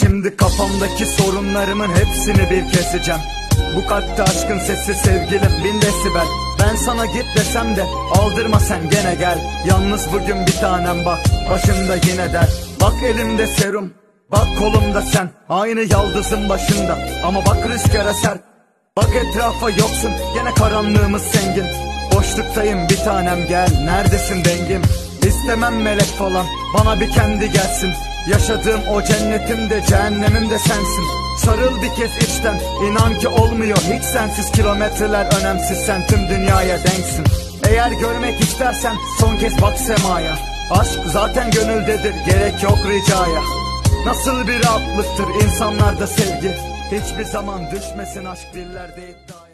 Şimdi kafamdaki sorunlarımın hepsini bir keseceğim. Bu kalpte aşkın sesi sevgilim 1000 desibel. Ben sana git desem de aldırma sen gene gel. Yalnız bugün bir tanem bak başımda yine der. Bak elimde serum, bak kolumda sen, aynı yaldızın başında ama bak rüzgar eser. Bak etrafa yoksun gene karanlığımız zengin. Boşluktayım bir tanem gel, neredesin dengim? İstemem melek falan, bana bir kendi gelsin. Yaşadığım o cennetim de cehennemim de sensin. Sarıl bir kez içten, inan ki olmuyor hiç sensiz. Kilometreler önemsiz, sen tüm dünyaya denksin. Eğer görmek istersen son kez bak semaya. Aşk zaten gönüldedir, gerek yok ricaya. Nasıl bir rahatlıktır insanlarda sevgi. Hiçbir zaman düşmesin aşk dillerde iddia.